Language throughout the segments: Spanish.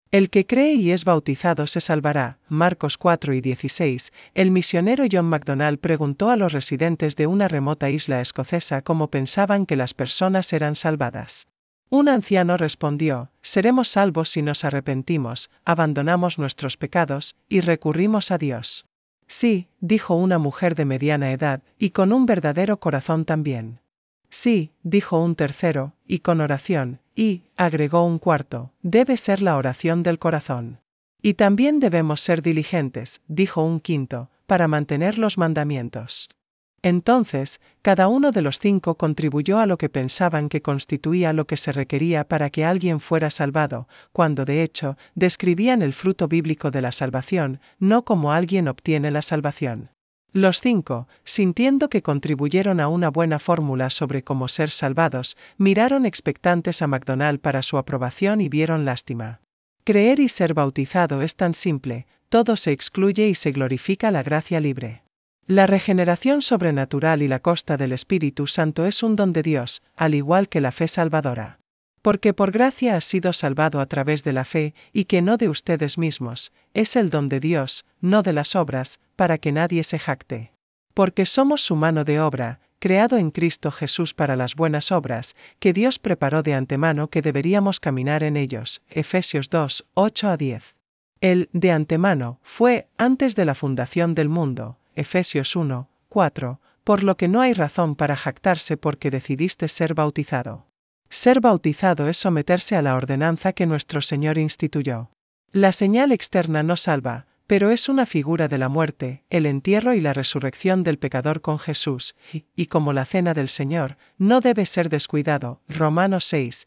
El que cree y es bautizado se salvará. Marcos 4:16. El misionero John MacDonald preguntó a los residentes de una remota isla escocesa cómo pensaban que las personas eran salvadas. Un anciano respondió: seremos salvos si nos arrepentimos, abandonamos nuestros pecados y recurrimos a Dios. Sí, dijo una mujer de mediana edad, y con un verdadero corazón también. Sí, dijo un tercero, y con oración, y, agregó un cuarto, debe ser la oración del corazón. Y también debemos ser diligentes, dijo un quinto, para mantener los mandamientos. Entonces, cada uno de los 5 contribuyó a lo que pensaban que constituía lo que se requería para que alguien fuera salvado, cuando de hecho, describían el fruto bíblico de la salvación, no como alguien obtiene la salvación. Los 5, sintiendo que contribuyeron a una buena fórmula sobre cómo ser salvados, miraron expectantes a MacDonald para su aprobación y vieron lástima. Creer y ser bautizado es tan simple, todo se excluye y se glorifica la gracia libre. La regeneración sobrenatural y la costa del Espíritu Santo es un don de Dios, al igual que la fe salvadora. Porque por gracia has sido salvado a través de la fe, y que no de ustedes mismos, es el don de Dios, no de las obras, para que nadie se jacte. Porque somos su mano de obra, creado en Cristo Jesús para las buenas obras, que Dios preparó de antemano que deberíamos caminar en ellos. Efesios 2, 8-10. El de antemano fue antes de la fundación del mundo. Efesios 1, 4, por lo que no hay razón para jactarse porque decidiste ser bautizado. Ser bautizado es someterse a la ordenanza que nuestro Señor instituyó. La señal externa no salva, pero es una figura de la muerte, el entierro y la resurrección del pecador con Jesús, y como la cena del Señor, no debe ser descuidado. Romanos 6,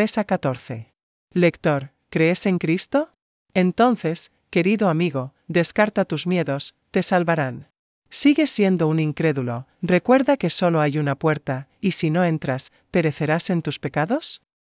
3-14. Lector, ¿crees en Cristo? Entonces, querido amigo, descarta tus miedos, te salvarán. ¿Sigues siendo un incrédulo? Recuerda que solo hay una puerta, y si no entras, ¿perecerás en tus pecados?